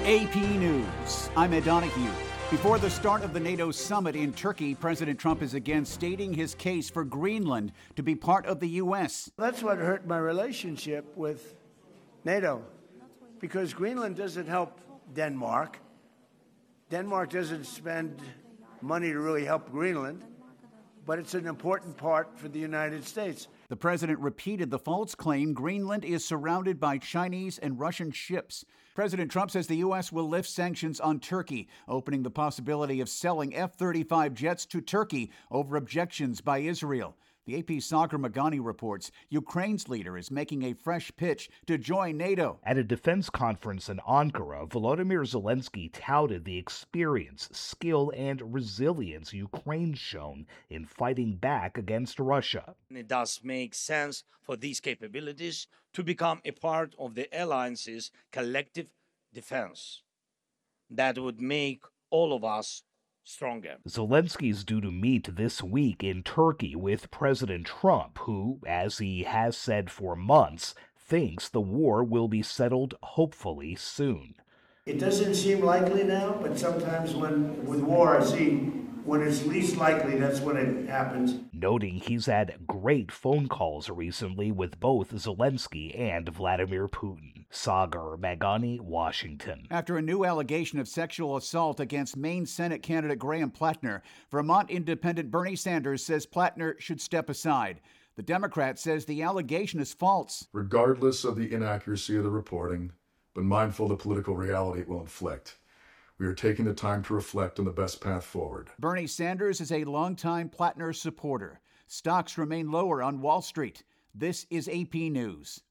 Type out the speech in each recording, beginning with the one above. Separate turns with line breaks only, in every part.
AP News. I'm Ed Donahue. Before the start of the NATO summit in Turkey, President Trump is again stating his case for Greenland to be part of the U.S.
That's what hurt my relationship with NATO, because Greenland doesn't help Denmark. Denmark doesn't spend money to really help Greenland, but it's an important part for the United States.
The president repeated the false claim Greenland is surrounded by Chinese and Russian ships. President Trump says the U.S. will lift sanctions on Turkey, opening the possibility of selling F-35 jets to Turkey over objections by Israel. The AP's Sagar Meghani reports Ukraine's leader is making a fresh pitch to join NATO.
At a defense conference in Ankara, Volodymyr Zelensky touted the experience, skill, and resilience Ukraine's shown in fighting back against Russia.
It does make sense for these capabilities to become a part of the alliance's collective defense. That would make all of us stronger.
Zelensky is due to meet this week in Turkey with President Trump, who, as he has said for months, thinks the war will be settled hopefully soon.
It doesn't seem likely now, but sometimes with war, I see when it's least likely, that's when it happens.
Noting he's had great phone calls recently with both Zelensky and Vladimir Putin. Sagar Meghani, Washington.
After a new allegation of sexual assault against Maine Senate candidate Graham Plattner, Vermont Independent Bernie Sanders says Plattner should step aside. The Democrat says the allegation is false.
Regardless of the inaccuracy of the reporting, but mindful of the political reality it will inflict, we are taking the time to reflect on the best path forward.
Bernie Sanders is a longtime Plattner supporter. Stocks remain lower on Wall Street. This is AP News.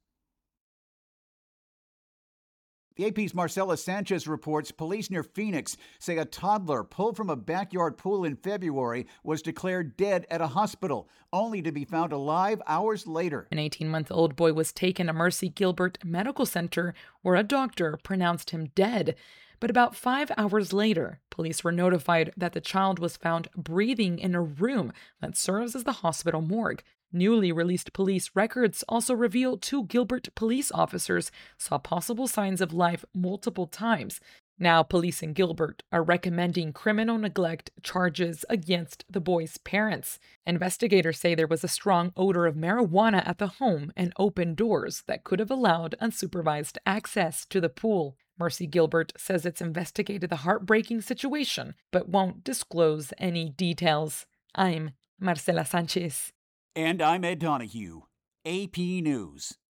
The AP's Marcela Sanchez reports police near Phoenix say a toddler pulled from a backyard pool in February was declared dead at a hospital, only to be found alive hours later.
An 18-month-old boy was taken to Mercy Gilbert Medical Center, where a doctor pronounced him dead. But about 5 hours later, police were notified that the child was found breathing in a room that serves as the hospital morgue. Newly released police records also reveal 2 Gilbert police officers saw possible signs of life multiple times. Now, police in Gilbert are recommending criminal neglect charges against the boy's parents. Investigators say there was a strong odor of marijuana at the home and open doors that could have allowed unsupervised access to the pool. Mercy Gilbert says it's investigated the heartbreaking situation, but won't disclose any details. I'm Marcela Sanchez.
And I'm Ed Donahue. AP News.